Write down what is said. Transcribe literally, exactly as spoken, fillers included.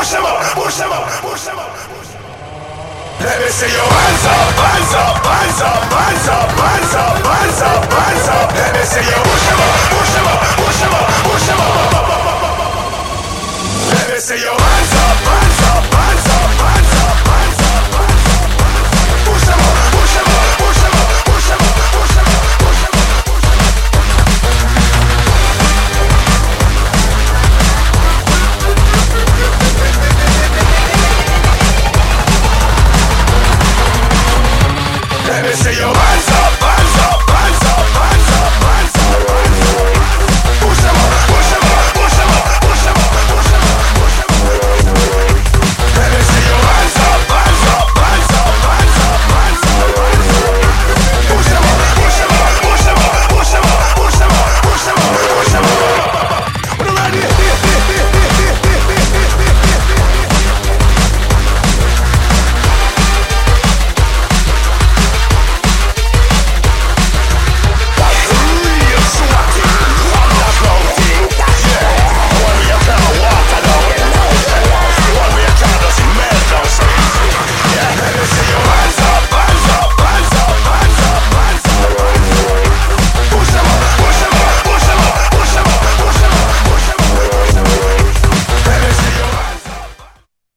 push them up, push them up, push them up, push them up. Let me see your hands up, hands up, hands up, hands up, hands up, hands up, hands up. Let me see you push them up, push them up, push them up, push them up. Let me see your hands up.